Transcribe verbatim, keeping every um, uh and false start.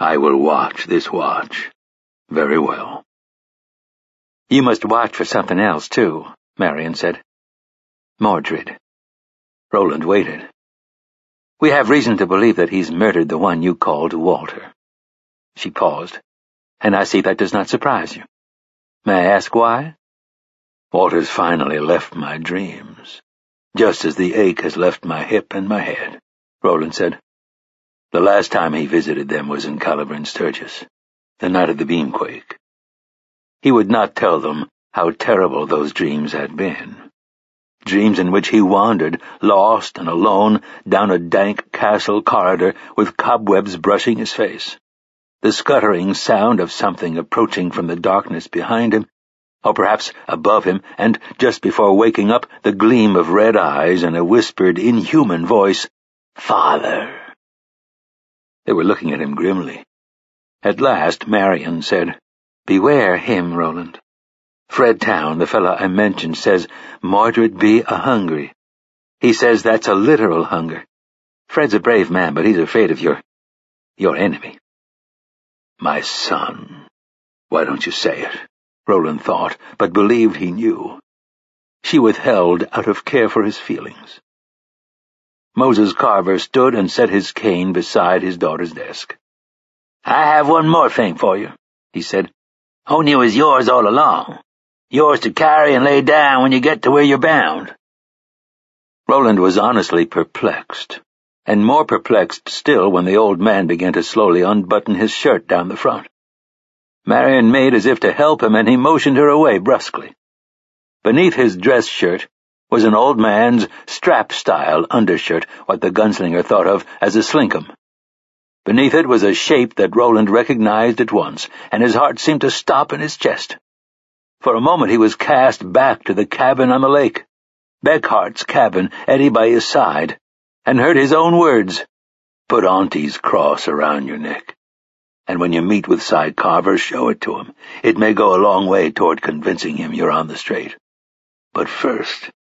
I will watch this watch. Very well. You must watch for something else, too, Marion said. Mordred. Roland waited. We have reason to believe that he's murdered the one you called Walter. She paused. And I see that does not surprise you. May I ask why? Walter's finally left my dreams, just as the ache has left my hip and my head, Roland said. The last time he visited them was in Calaverin Sturgis, the night of the beamquake. He would not tell them how terrible those dreams had been. Dreams in which he wandered, lost and alone, down a dank castle corridor with cobwebs brushing his face. The scuttering sound of something approaching from the darkness behind him, or perhaps above him, and just before waking up, the gleam of red eyes and a whispered, inhuman voice, "Father!" They were looking at him grimly. At last Marion said, "Beware him, Roland. Fred Town, the fellow I mentioned, says Mordred be a-hungry. He says that's a literal hunger. Fred's a brave man, but he's afraid of your... your enemy." My son. Why don't you say it? Roland thought, but believed he knew. She withheld out of care for his feelings. Moses Carver stood and set his cane beside his daughter's desk. "I have one more thing for you," he said. "Only it was yours all along. Yours to carry and lay down when you get to where you're bound." Roland was honestly perplexed, and more perplexed still when the old man began to slowly unbutton his shirt down the front. Marion made as if to help him, and he motioned her away brusquely. Beneath his dress shirt was an old man's strap-style undershirt, what the gunslinger thought of as a slinkum. Beneath it was a shape that Roland recognized at once, and his heart seemed to stop in his chest. For a moment he was cast back to the cabin on the lake, Beckhart's cabin, Eddie by his side, and heard his own words, "Put Auntie's cross around your neck. And when you meet with Cy Carver, show it to him. It may go a long way toward convincing him you're on the straight. But first,